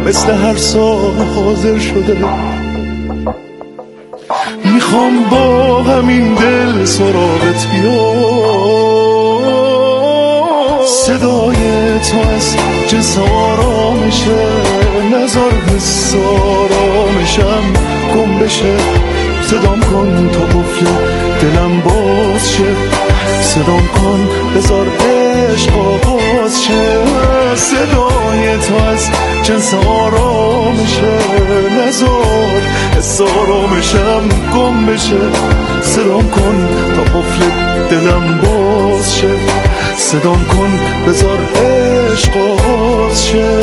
مثل هر سال حاضر شده. میخوام با همین دل سراغت بیام، صدای تو از جنس آرامشه، نذار حس آرامشم گم بشه. صدام کن تا قفل دلم باز شه، صدام کن بذار عشق آغاز شه. صدای تو از جنس آرامشه، نذار حس آرامشم گم بشه. صدام کن تا قفل دلم باز شه، صدام کن بذار عشق آغاز شه.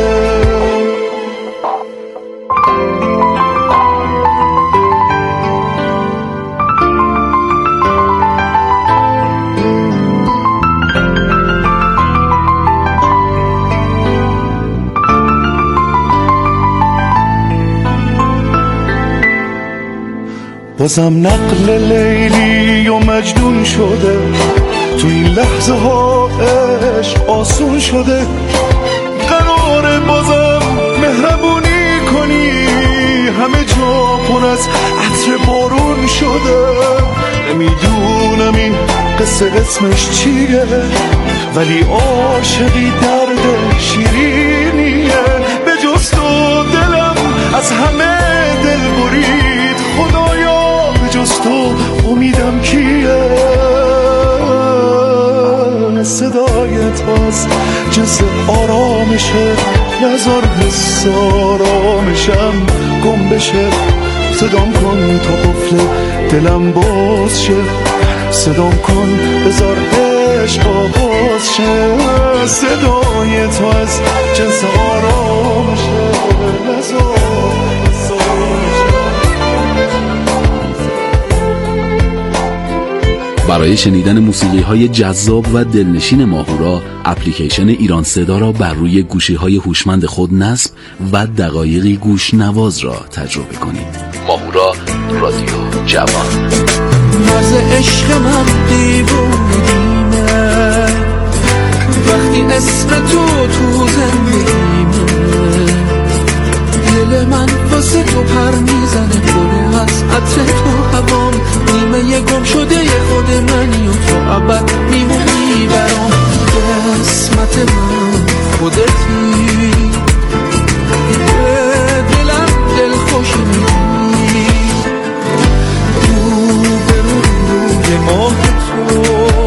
بازم نقل لیلی و مجنون شده، تو این لحظه ها عشق آسون شده. قراره بازم مهربونی کنی، همه جا پر از عطر بارون شده. نمیدونم این قصه اسمش چیه، ولی عاشقی درد شیرینیه. به جز تو دلم از همه دل برید، خدایا به جز تو امیدم کیه. صدای تو از جنس آرامشه، نذار حس آرامشم گم بشه. صدام کن تا قفل دلم باز شه، صدام کن بذار عشق آغاز شه. صدای تو از جنس آرامشه، نذار حس آرامشم. برای شنیدن موسیقی‌های جذاب و دلنشین ماهورا، اپلیکیشن ایران صدا را بر روی گوشی‌های هوشمند خود نصب و دقایقی گوش نواز را تجربه کنید. ماهورا، رادیو جوان. مرز عشق من دیوونیمه، وقتی اسم تو زندگیمه. دل من واسه تو پر میزنه، پره از عطر تو هوام. نیمه گم شده خود منی و تو ابد میمونی برام. قسمت من خودتی، دلم دل خوشی میدی. روی ماه تو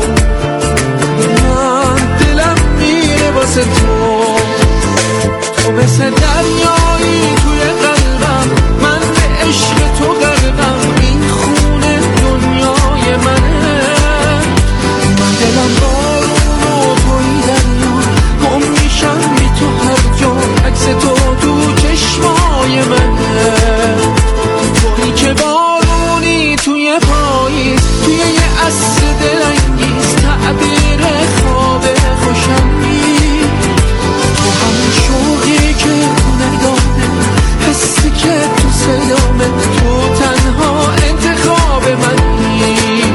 من دلم میره واسه تو. تو مثل دریایی توی قلبم، من به عشق تو غرقم. این خونه دنیای منه، من دلم بارون و توی دریا. گم میشم بی تو هر جا، عکس تو تو چشمای منه. تویی که بارونی توی پاییز، توی یه عصر دلانگیز. تعبیر خواب خوشمی، تو همین شوقی که نداره، حسی که تو صدامه. تو تنها انتخاب منی.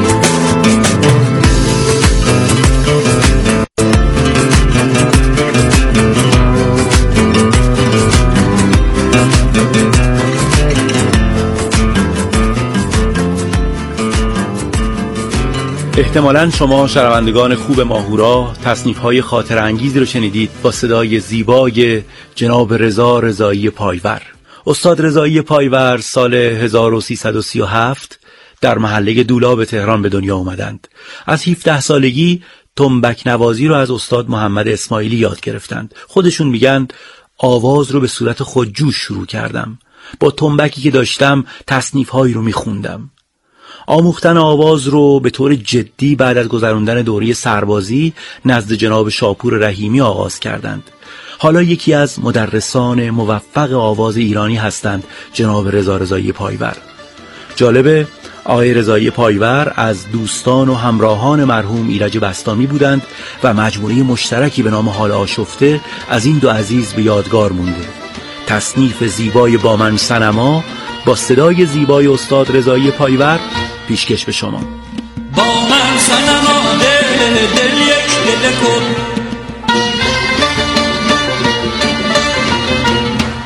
احتمالاً شما شنوندگان خوب ماهورا تصنیف‌های خاطر انگیزی رو شنیدید با صدای زیبای جناب رضا رضایی پایور. استاد رضایی پایور سال 1337 در محله دولاب تهران به دنیا آمدند. از 17 سالگی تنبک نوازی رو از استاد محمد اسماعیلی یاد گرفتند. خودشون میگن آواز رو به صورت خودجوش شروع کردم. با تنبکی که داشتم تصنیف‌هایی رو میخوندم. آموختن آواز رو به طور جدی بعد از گذراندن دوره سربازی نزد جناب شاپور رحیمی آغاز کردند. حالا یکی از مدرسان موفق آواز ایرانی هستند جناب رضا رضایی پایور. جالبه آقای رضایی پایور از دوستان و همراهان مرحوم ایرج بسطامی بودند و مجموعه مشترکی به نام حال آشفته از این دو عزیز به یادگار مونده. تصنیف زیبای با من صنما با صدای زیبای استاد رضایی پایور پیشکش به شما. با من صنما دل یک دل کن،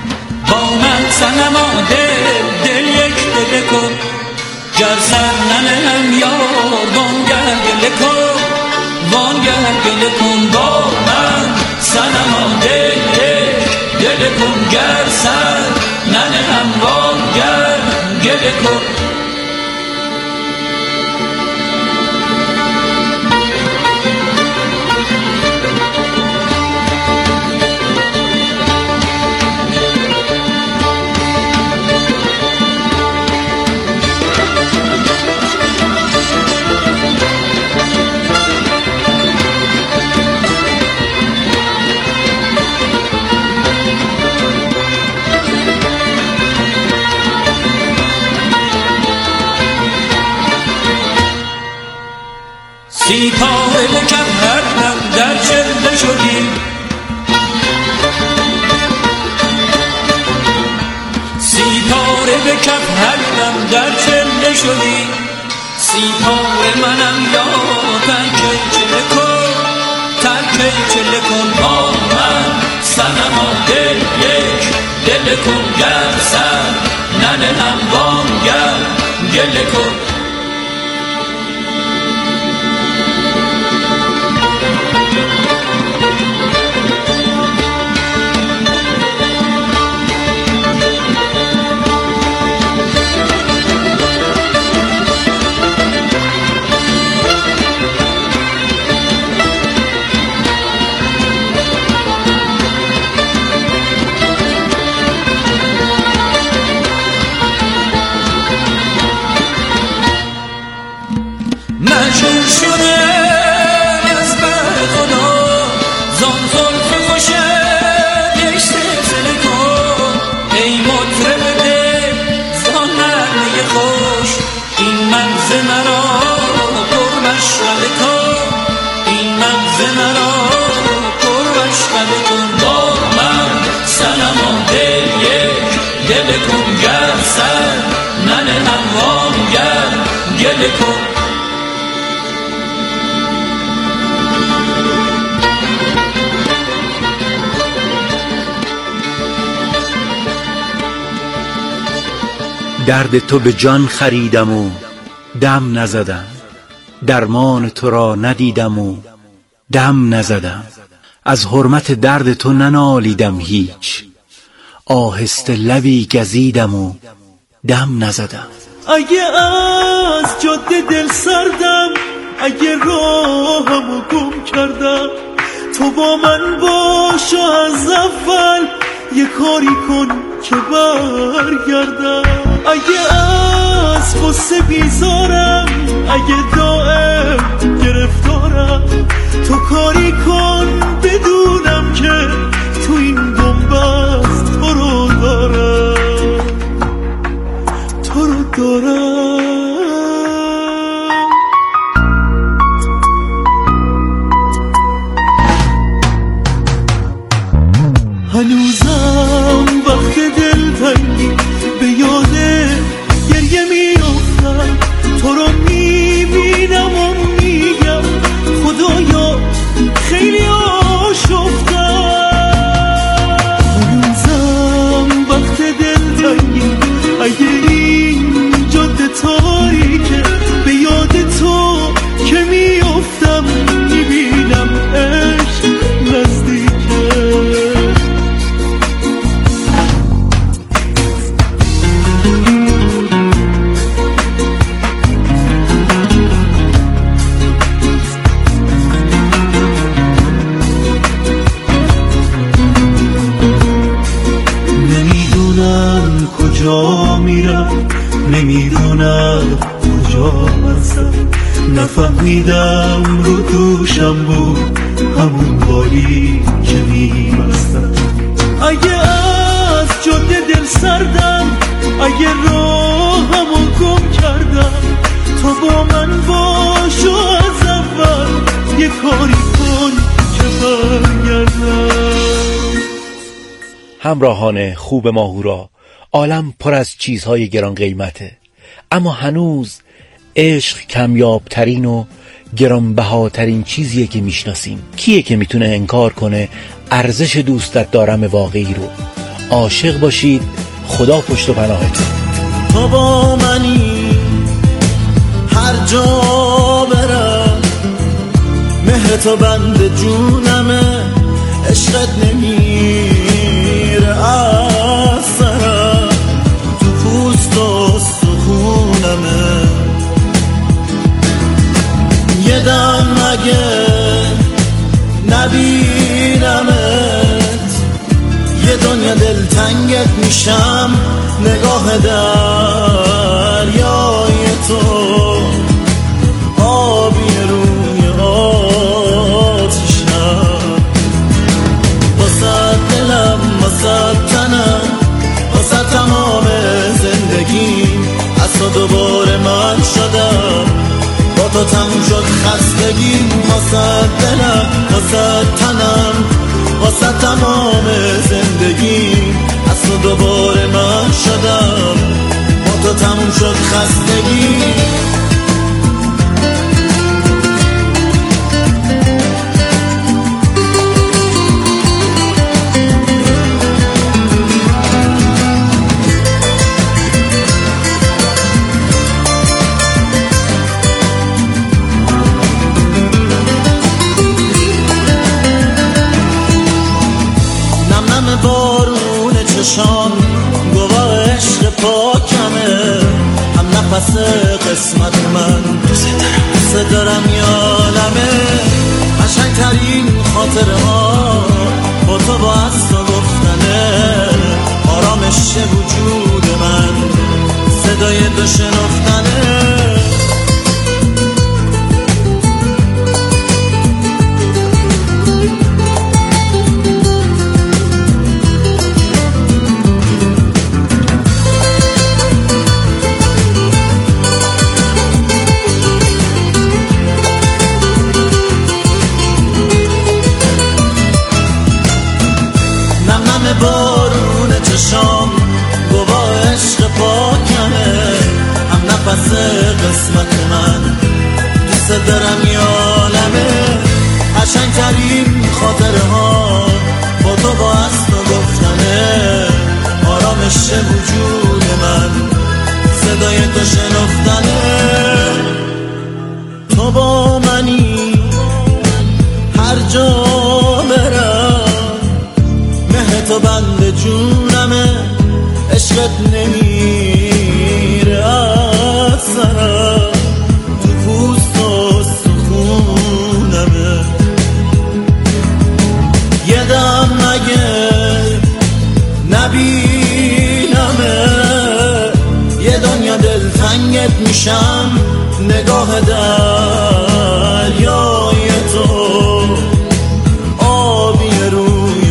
سنما دل یک دل کن گر سر ننهم یار وانگر گله کن وانگر گله کن با من سنما دل یک دل کن گر سر ننهم وانگر گله کن سیتاره بکم هر دم در چله شدی سیتاره بکم هر دم در چله شدی سیتاره منم یا ترکه چله کن ترکه چله کن با من سنما دل یک دل کن گر سر ننهم وانگر گله کن مجبور شده از بر خدا زان زلف خوشت یک سلسله کن ای مطرب دل زان نغمه خوش این مغز مرا پر مشغله کن این مغز مرا پر مشغله کن با من سنما دل یک دل کن گر سر ننهم وانگر گله کن درد تو به جان خریدم و دم نزدم درمان تو را ندیدم و دم نزدم از حرمت درد تو ننالیدم هیچ آهسته لبی گزیدم و دم نزدم اگه از جاده دل سردم اگه راهمو گم کردم تو با من باش و از اول یه کاری کن که برگردم اگه از غصه بیزارم اگه دائم گرفتارم تو کاری کن بدونم که تو این بنبست تو رو دارم تو رو دارم هنوزم وقت دلتنگی به یاد گریه میافتم تو رو میبینم و میگم خدایا خیلی آشفتم هنوزم وقت دلتنگی اگه این جاده تاریکه به یاد تو که میافتم میبینم عشق نزدیکه کجا میرم نمیدونم کجا هستم نفهمیدم رو دوشم بود همون بالی که میبستم اگه از جاده دل سردم اگه راهمو گم کردم تو با من باش و از اول یه کاری کن که برگردم همراهان خوب ماهورا عالم پر از چیزهای گران قیمته اما هنوز عشق کمیابترین و گرانبهاترین چیزیه که میشناسیم کیه که میتونه انکار کنه ارزش دوستت دارم واقعی رو عاشق باشید خدا پشت و پناه تو با منی هر جا برم، مهر تو بند جونمه، عشقت نمیره از سرم، تو پوست و سخونمه. یه دم مگه نبینمت، یه دنیا دلتنگت میشم، نگاه دریای تو آبی روی آتیشم. واسه دلم، واسه تنم، واسه تمام زندگیم، از تو دوباره من شدم، با تو تموم شد خستگیم. واسه دلم، واسه تنم، واسه تمام زندگیم، از تو دوباره من شدم، با تو تموم شد خستگیم. بارون چشام گواه عشق پاکمه، هم نفس قسمت من، دوست دارم یادمه. قشنگترین خاطره ها با تو با از تو گفتنه، آرامش وجود من، صدای تو شنفتنه. بارون چشام گواه عشق پاکمه، هم نفس قسمت من، دوست دارم یالمه. قشنگترین خاطره ها با تو با از تو گفتنه، آرامش وجود من، صدای تو شنفتنه. تو با منی هر جا برم، تو بند جونمه، عشقت نمیره از سرم، تو پوست و سخونمه. یه دم مگه نبینمه، یه دنیا دلتنگت میشم، نگاه دریای تو آبی روی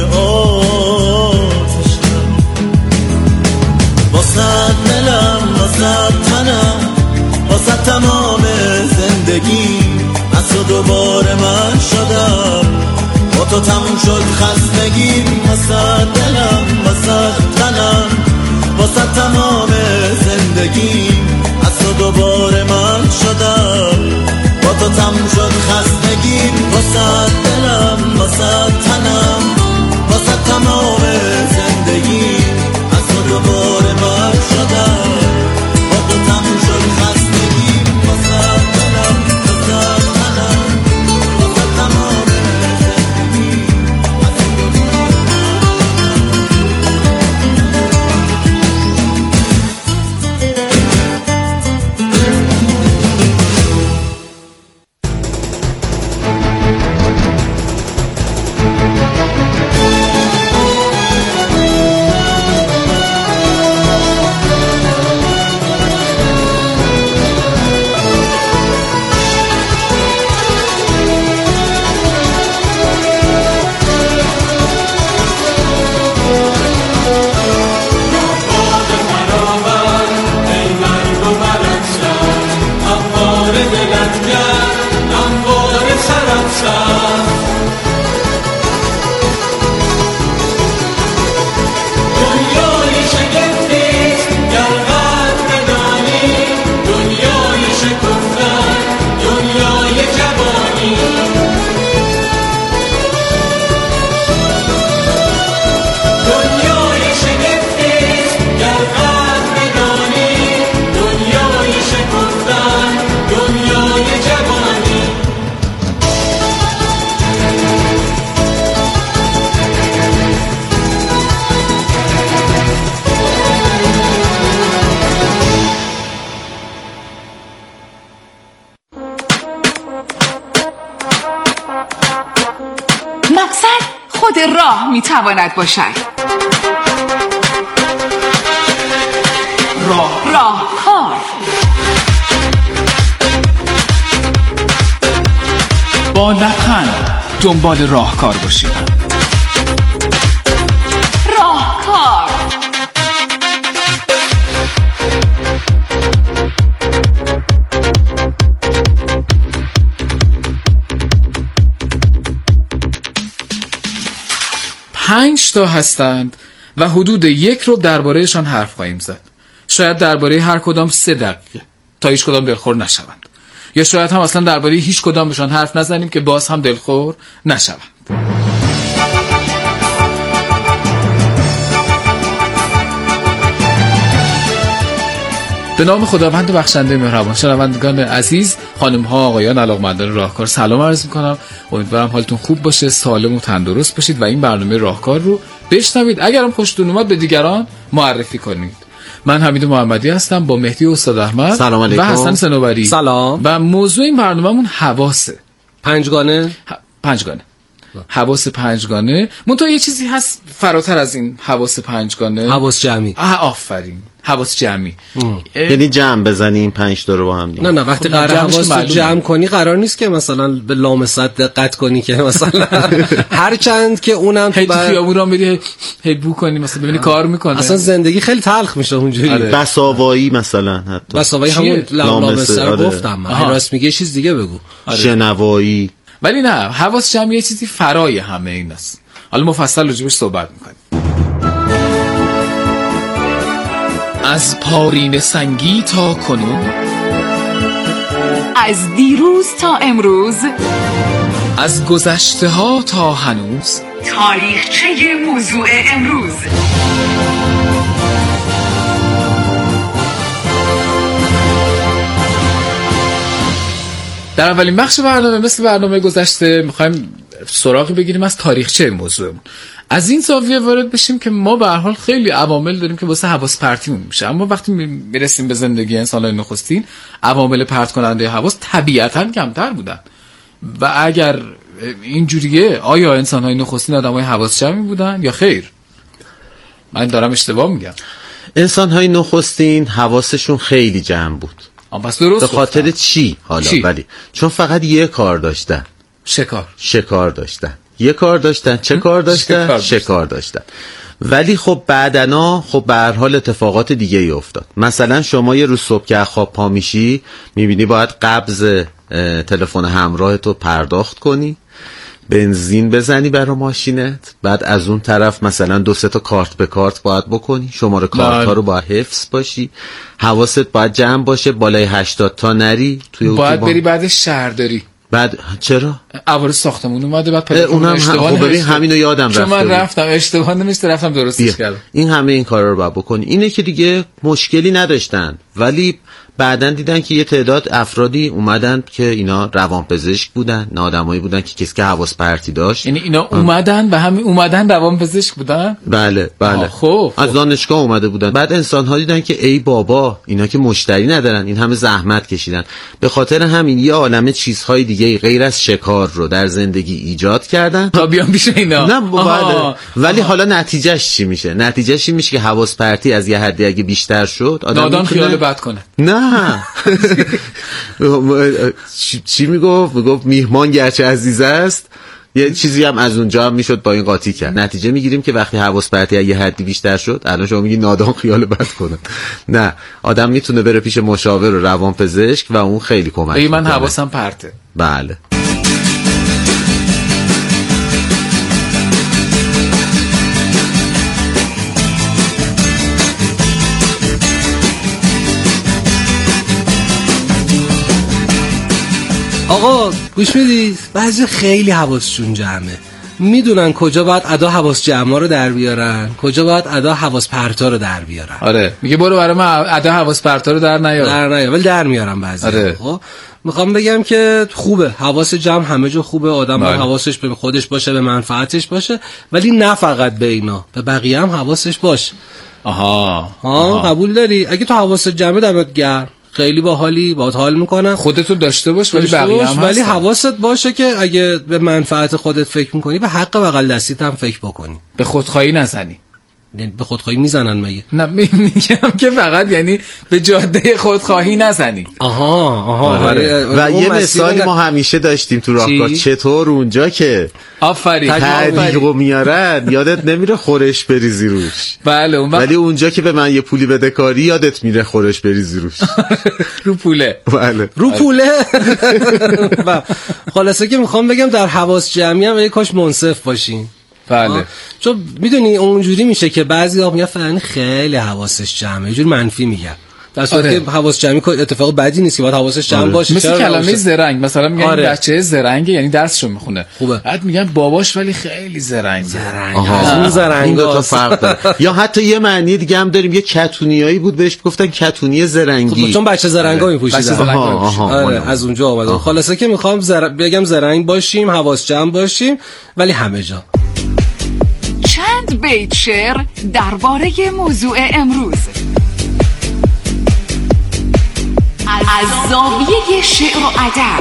واسه تنم، واسه تمام زندگی، از تو دوباره من شدم، با تو تموم شد خستگی. واسه دلم، واسه تنم، واسه تمام زندگی، از تو دوباره من شدم، با تو تموم شد خستگی. واسه دلم، واسه تنم، واسه تمام زندگی، از تو دوباره من شدم، با تو تموم شد خستگی. واسه دلم، واسه تنم، واسه تمام زندگی، از تو دوباره میتواند باشد؟ راهکار. با لبخند دنبال راهکار باشید. راهکار. پنج تا هستند و حدود 1 رو دربارهشان حرف خواهیم زد. شاید درباره هر کدام 3 دقیقه تا هیچ کدام دلخور نشوند، یا شاید هم اصلا درباره هیچ کدامشان حرف نزنیم که باز هم دلخور نشوند. به نام خداوند بخشنده مهربان. شنوندگان عزیز، خانم ها، آقایان، علاقمندان راهکار، سلام عرض می‌کنم. امیدوارم حالتون خوب باشه، سالم و تندرست باشید و این برنامه راهکار رو بشنوید. اگرم خوشتون اومد به دیگران معرفی کنید. من حمید محمدی هستم با مهدی استاد احمد سلام علیکم. و حسن صنوبری. سلام. و موضوع این برنامه‌مون حواسه. پنجگانه. حواس پنجگانه. منتها یه چیزی هست فراتر از این حواس پنجگانه. حواس جمعی. آفرین. حواس جمعی. یعنی جمع بزنیم 5 تا رو با هم دیگه. نه وقتی قرار حواس رو جمع کنی قرار نیست که مثلا به لامصد دقت کنی که مثلا هر چند که اونم تو خیابون رو بدی هی بو کنی مثلا ببینی کار میکنه. اصلا زندگی خیلی تلخ میشه اونجوری. بساوایی مثلا حتی. بساوایی همون لامصد گفتم. راست میگه چیز دیگه بگو. شنوایی. ولی نه، حواس جمعی یه چیزی فرای همه این است. حالا مفصل راجبش صحبت میکنیم. از پارین سنگی تا کنون، از دیروز تا امروز، از گذشته ها تا هنوز، تاریخچه موضوع امروز. در اولین بخش برنامه مثل برنامه گذشته میخوایم سراغی بگیریم از تاریخچه موضوعمون. از این زاویه وارد بشیم که ما به هر حال خیلی عوامل داریم که واسه حواس پرتیمون میشه، اما وقتی میرسیم به زندگی انسان‌های نخستین عوامل پرت کننده حواس طبیعتاً کمتر بودن. و اگر اینجوریه، آیا انسان‌های نخستین آدمای حواس جمعی بودن یا خیر؟ من دارم اشتباه میگم. انسان‌های نخستین حواسشون خیلی جمع بود. پس درست به خاطر چی حالا؟ ولی چون فقط یه کار داشتن. شکار داشتن. یه کار داشتن. چه کار داشتن؟ شکار داشتن. ولی خب بعدنا به هر حال اتفاقات دیگه ای افتاد. مثلا شما یه روز صبح که خواب پا میشی میبینی باید قبض تلفن همراه تو پرداخت کنی، بنزین بزنی برای ماشینت، بعد از اون طرف مثلا 2-3 تا کارت به کارت باید بکنی، شماره کارت ها رو باید حفظ باشی، حواست باید جمع باشه، بالای 80 تا نری توی باید بری بعد شهرداری. بعد چرا؟ عوارض ساختمون اومده بعد اونم ببین همینو یادم رفته. من رفتم اشتباه نمیشه، رفتم درستش کردم. این همه این کارا رو باید بکنی. اینه که دیگه مشکلی نداشتن، ولی بعدن دیدن که یه تعداد افرادی اومدن که اینا روانپزشک بودن، نه آدمایی بودن که کسی که حواس پرتی داشت. یعنی اینا اومدن و همین اومدن روانپزشک بودن؟ بله. خب. از دانشگاه اومده بودن. بعد انسان‌ها دیدن که ای بابا اینا که مشتری ندارن، این همه زحمت کشیدن، به خاطر همین یه عالمه چیزهای دیگه غیر از شکار رو در زندگی ایجاد کردن تا بیان پیش اینا. نه ولی حالا نتیجهش چی میشه؟ نتیجهش این میشه که حواس پرتی از یه حدی اگه بیشتر شد آدم خیال بد کنه. نه چی میگفت میهمان گرچه عزیز است، یه چیزی هم از اونجا هم میشد با این قاطی کرد. نتیجه میگیریم که وقتی حواس پرتی یه حدی بیشتر شد، الان شما میگی نادان خیال بد کنه. نه، آدم میتونه بره پیش مشاور و روانپزشک و اون خیلی کمک میکنه. من حواسم پرته. بله. آقا گوش میدید؟ بعضی خیلی حواسشون جمعه، میدونن کجا باید ادا حواس جمعا رو در بیارن، کجا باید ادا حواس پرتا رو در بیارن. آره میگه برو برای من ادا حواس پرتا رو در نیار، ولی در میارن بعضی. آره. خب میخوام بگم که خوبه حواس جمع همه جا خوبه، آدم حواسش به خودش باشه، به منفعتش باشه، ولی نه فقط به اینا، به بقیه هم حواسش باشه. آها. قبول داری؟ اگه تو حواس جمع دمت گرم، خیلی باحالی، باهات حال میکنم. خودتو داشته باش ولی بقیه هم ولی حواست باشه که اگه به منفعت خودت فکر میکنی به حق بغل دستیت هم فکر بکنی. به خودخواهی نزنی. یعنی به خودخواهی میزنن مگه؟ نه میگم که فقط یعنی به جاده خودخواهی نزنی. آها. و یه مثالی ما همیشه داشتیم تو راهکار، چطور اونجا که آفرین تحریقو میارن یادت نمیره خورش بریزی روش. بله ولی اونجا که به من یه پولی بدهکاری یادت میره خورش بریزی روش. رو پوله. بله رو پوله. خلاصه که میخوام بگم در حواس جمعی هم یه کاش منصف باشین. بله. چون میدونی اونجوری میشه که بعضی میگن فلانی خیلی حواسش جمعه، یه جور منفی میگن. در صورتی که حواس جمعی اتفاق بدی نیست که باید حواسش جمع باشه. مثل کلمه زرنگ مثلا میگن بچه زرنگه یعنی درسشو میخونه. خوبه. بعد میگن باباش ولی خیلی زرنگه. اون زرنگا فرق داره. یا حتی یه معنی دیگه هم داریم، یه کتونیایی بود بهش گفتن کتونی زرنگی. چون بچه زرنگا میپوشیدن. آره از اونجا اومد. خلاصه که میخوام بگم زرنگ باشیم، حواس جمع باشیم ولی همه جا. چند بیت شعر درباره موضوع امروز از زاویه شعر و ادب.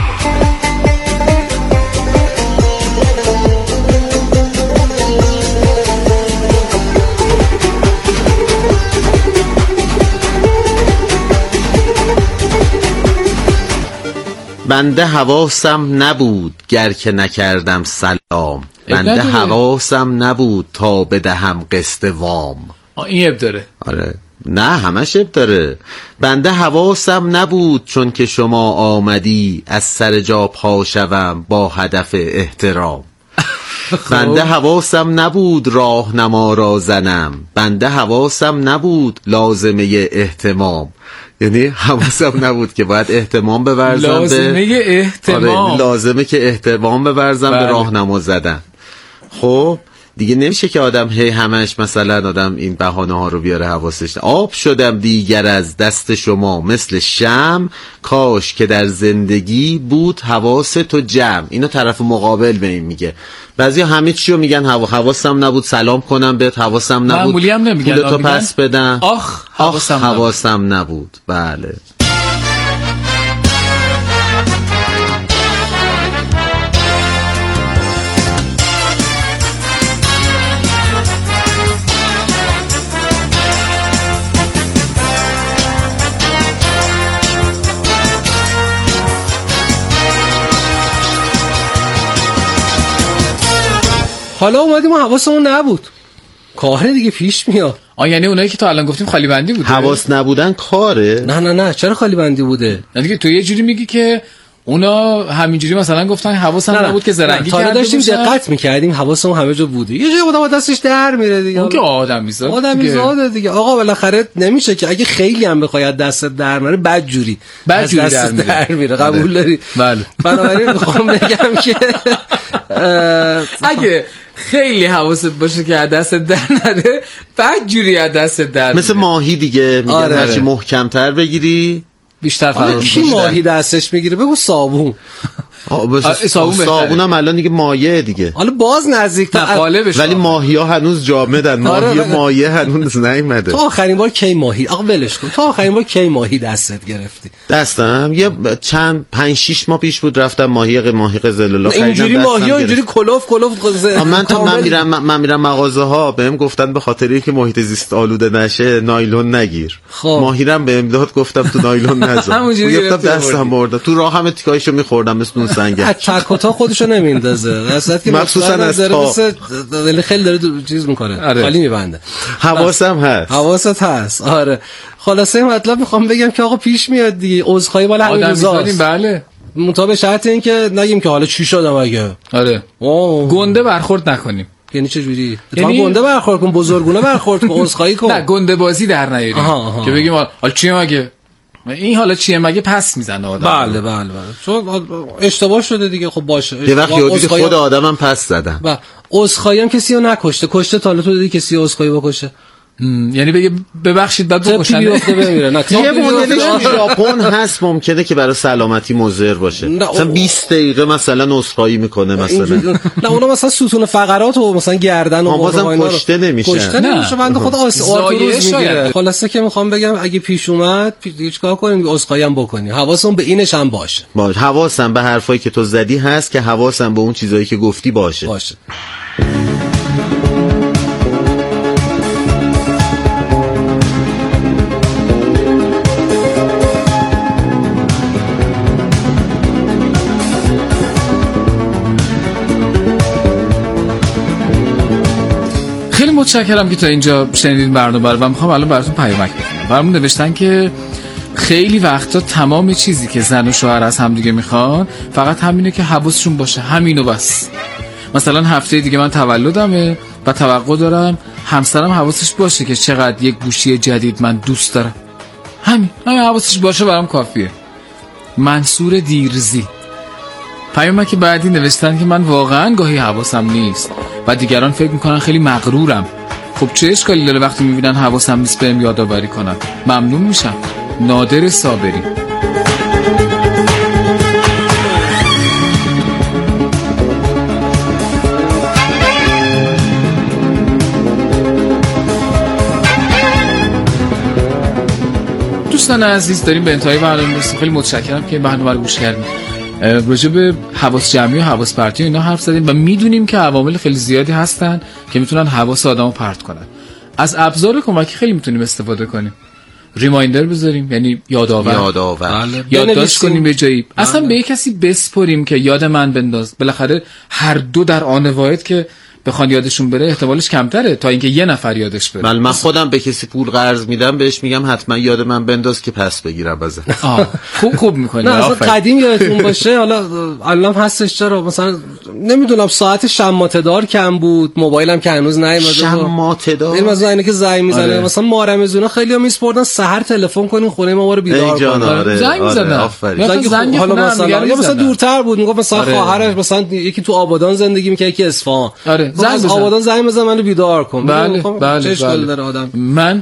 بنده حواسم نبود گر که نکردم سلام، بنده حواسم نبود تا بدهم قسط وام. این اب داره. آره نه همش اب داره. بنده حواسم نبود چون که شما آمدی از سر جا پا شوم با هدف احترام. بنده حواسم نبود راهنما را زنم، بنده حواسم نبود لازمه احتمام. یعنی حواسم نبود که باید احتمام بورزم لازمه احتمام. آره لازمه که احتمام بورزم به راهنما زدن. خب دیگه نمیشه که آدم همش مثلا آدم این بهانه ها رو بیاره حواسش. آب شدم دیگر از دست شما مثل شمع، کاش که در زندگی بود حواس تو جمع. اینو طرف مقابل به این میگه. بعضی همه چی رو میگن حواسم نبود سلام کنم بهت، حواسم نبود پولتو پس بدم، آخ حواسم نبود. بله حالا اومدیم و حواسمون نبود، کاره دیگه پیش میاد. یعنی اونایی که تا الان گفتیم خالی بندی بوده. حواس نبودن کاره؟ نه چرا خالی بندی بوده؟ یعنی که تو یه جوری میگی که اونا همینجوری مثلا گفتن حواسم نبود که زرنگی کرده داشتیم دقت میکردیم حواسمون همه جا بوده. یه جایی آدم دستش در میره دیگه. اون که آدمیزاده دیگه. آقا بالاخره نمیشه که اگه خیلی هم بخوای دست در نره بدجوری در میره. قبول داری؟ بله. بنابراین میخوام بگم که اگه خیلی حواست باشه که از دست در نره بدجوری از دست در مثل ماهی دیگه میگن هرچی محکم‌تر بگیری بیشتر فرار. کی ماهی دستش میگیره؟ بگو صابون. صابون هم الان دیگه مایه دیگه. حالا باز نزدیک ولی ماهی ها هنوز جامدن. ماهی مایه هنوز نیومده. تو آخرین بار کی ماهی آقا ولش کن. تو آخرین بار کی ماهی دستت گرفتی؟ دستم یه چند 5-6 ماه پیش بود رفتم ماهی قزل الله خریدم. اینجوری ماهی ها اینجوری کلوف من میرم مغازه ها بهم گفتن به خاطر اینکه محیط زیست آلوده نشه نایلون نگیر. ماهی رم به امداد گفتم تو نایلون نذار. گفتم دستم برد. تو راه هم تیکایشو می‌خوردم مثل اون سنگه. چکوتا خودشو نمیندازه. اصلا که مخصوصا از خیلی داره چیز میکنه. خالی میبنده. حواسم هست. حواست هست. آره. خلاصه مطلب میخوام بگم که آقا پیش میاد دیگه. عذرخواهی بالا همین روزاست. بله. مطابق شرط این که نگیم که حالا چی شد مگه. آره. گنده برخورد نکنیم. یعنی چه جوری؟ یعنی گنده برخورد کن، بزرگونه برخورد کن، عذرخواهی کن. نه گنده بازی در نیاریم. که بگیم حالا چیه مگه؟ این حالا چیه مگه پس میزنه آدم. بله. چون اشتباه شده دیگه. خب باشه. یه وقت یادی خود آدمم پس زدم. عذرخواهی هم کسی رو نکشته. کشته تا حالا تو دیدی کسی عذرخواهی بکشه؟ یعنی بگه ببخشید بعد بکشن بمیره. نه یه مدلش ژاپن هست ممکنه که برای سلامتی مضر باشه، مثلا 20 دقیقه مثلا عذرخواهی میکنه مثلا. نه اونا مثلا ستون فقرات و مثلا گردن و بازم کشته نمیشه بنده خود آرتروز میگیره. خلاصه که میخوام بگم اگه پیش اومد چیکار کنیم؟ عذرخواهی هم بکنیم، حواسم به اینش هم باشه. حواسم به حرفایی که تو زدی هست که حواسم به اون چیزایی که گفتی باشه. خیلی متشکرم که تا اینجا شنیدین برنامه رو و میخوام الان براتون پیامک بخونم. برامون نوشتن که خیلی وقتا تمام چیزی که زن و شوهر از همدیگه میخوان فقط همینه که حواسشون باشه، همینو بس. مثلا هفته دیگه من تولدمه و توقع دارم همسرم حواسش باشه که چقدر یک گوشی جدید من دوست دارم. همین حواسش باشه برام کافیه. منصور دیرزی. پیامک بعدی نوشتن که من واقعا گاهی حواسم نیست و دیگران فکر میکنن خیلی مغرورم. خب چه اشکالی داره وقتی میبینن حواسم نیست بهم یادآوری کنن؟ ممنون میشم. نادر صابری. دوستان عزیز داریم به انتهای برنامه میرسیم. خیلی متشکرم که برنامه رو گوش کردید. راجع به حواس جمعی و حواس پرتی و اینا حرف زدیم و میدونیم که عوامل خیلی زیادی هستن که میتونن حواس آدمو پرت کنن. از ابزار کمکی خیلی میتونیم استفاده کنیم. ریمایندر بذاریم، یعنی یادآور. یادداشت کنیم به جایی. اصلا به کسی بسپریم که یاد من بنداز. بالاخره هر دو در آن واحد که بخوان یادشون بره احتمالش کمتره تا اینکه یه نفر یادش بره. من خودم به کسی پول قرض میدم بهش میگم حتما یاد من بنداز که پس بگیرم ازت. خوب میکنی. نه اصلا قدیم یادتون باشه، حالا الان هستش چرا مثلا نمیدونم ساعت شماته دار کم بود، موبایلم که هنوز نیومده. شماته دار مثلا اینه که زنگ میزنه. مثلا ما رمضونا خیلی‌ها میسپردن سحر تلفن کنین خونه ما رو بیدار کنن. زنگ میزدن. حالا مثلا دورتر بود، میگفت مثلا خواهرش مثلا یکی تو آبادان زندگی میکنه یکی اصفهان. از آبادان زنگ بزن منو بیدار کن. بله. چه اشکالی داره آدم؟ من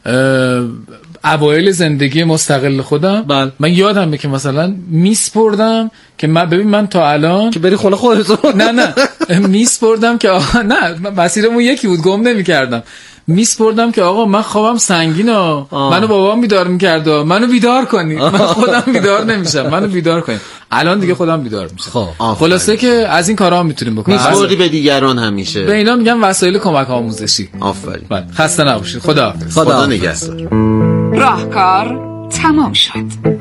اوایل زندگی مستقل خودم من یادمه که مثلا میسپردم که من تا الان که بری خونه خودت نه میسپردم که نه مسیرمون یکی بود، گم نمی‌کردم. میسپردم که آقا من خوابم سنگینه، منو بابام بیدار می‌کرد، منو بیدار کنی. من خودم بیدار نمیشم، منو بیدار کنی. الان دیگه خودم بیدار میشم. خلاصه که از این کارا میتونیم بکنیم. میسپردی به دیگران همیشه. به اینا میگم وسایل کمک آموزشی. آفرین. خسته نباشید. خدا نگهدار. راهکار تمام شد.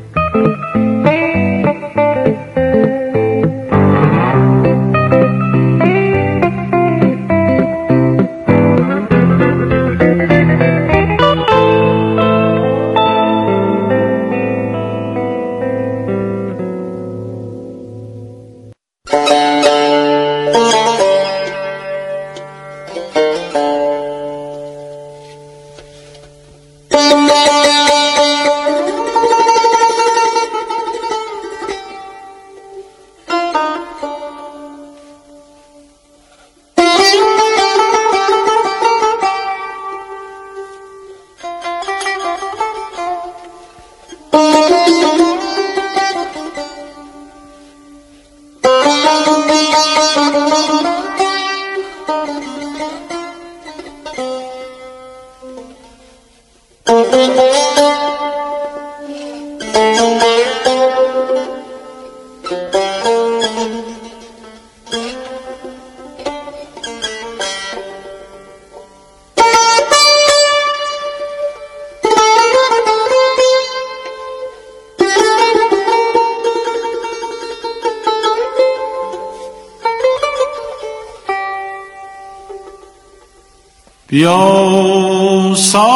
بیا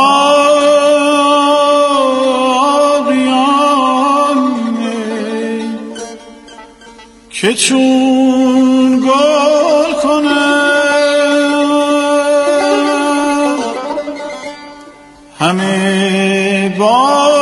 ساقیان که چون گل کنه همه با